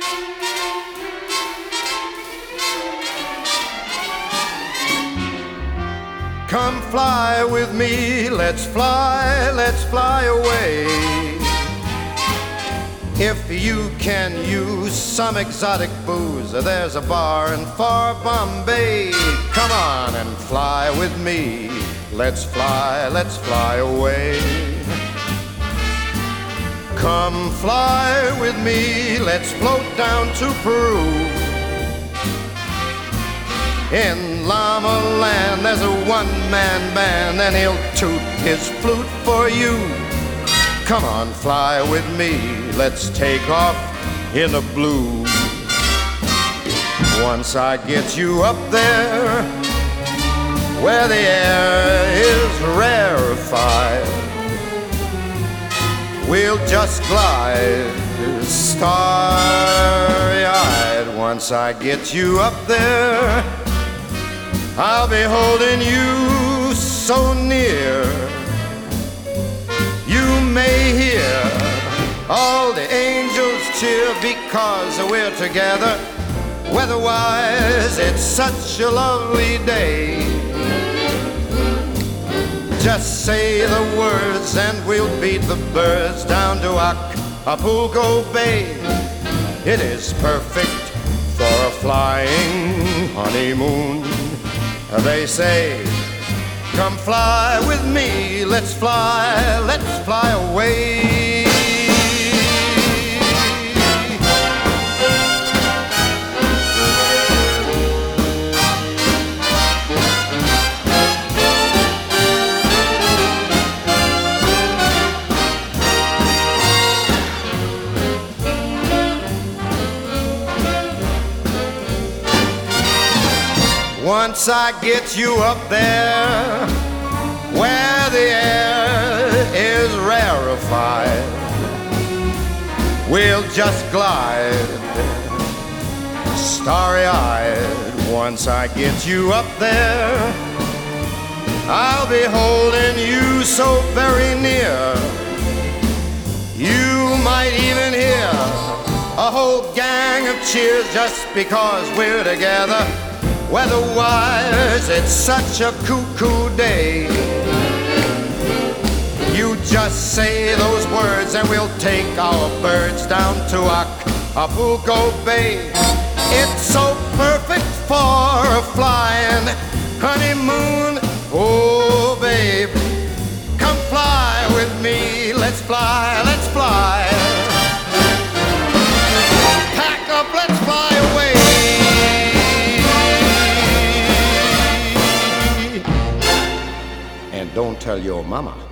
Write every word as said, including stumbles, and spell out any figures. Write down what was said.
Come fly with me, let's fly, let's fly away. If you can use some exotic booze, there's a bar in far Bombay. Come on and fly with me, let's fly, let's fly away. Come fly with me, let's float down to Peru. In Llama Land there's a one-man band, and he'll toot his flute for you. Come on, fly with me, let's take off in the blue. Once I get you up there, where the air is rarefied, we'll just glide starry-eyed. Once I get you up there, I'll be holding you so near. You may hear all the angels cheer because we're together. Weather-wise, it's such a lovely day. Just say the words and we'll beat the birds down to Acapulco Bay. It is perfect for a flying honeymoon. They say, come fly with me, let's fly, let's fly away. Once I get you up there, where the air is rarefied, we'll just glide starry-eyed. Once I get you up there, I'll be holding you so very near. You might even hear a whole gang of cheers just because we're together. Weather-wise, it's such a cuckoo day. You just say those words and we'll take our birds down to Acapulco Bay. It's so perfect for a flying honeymoon. Oh, babe, come fly with me. Let's fly, let's fly. Pack up, let's fly away. And don't tell your mama.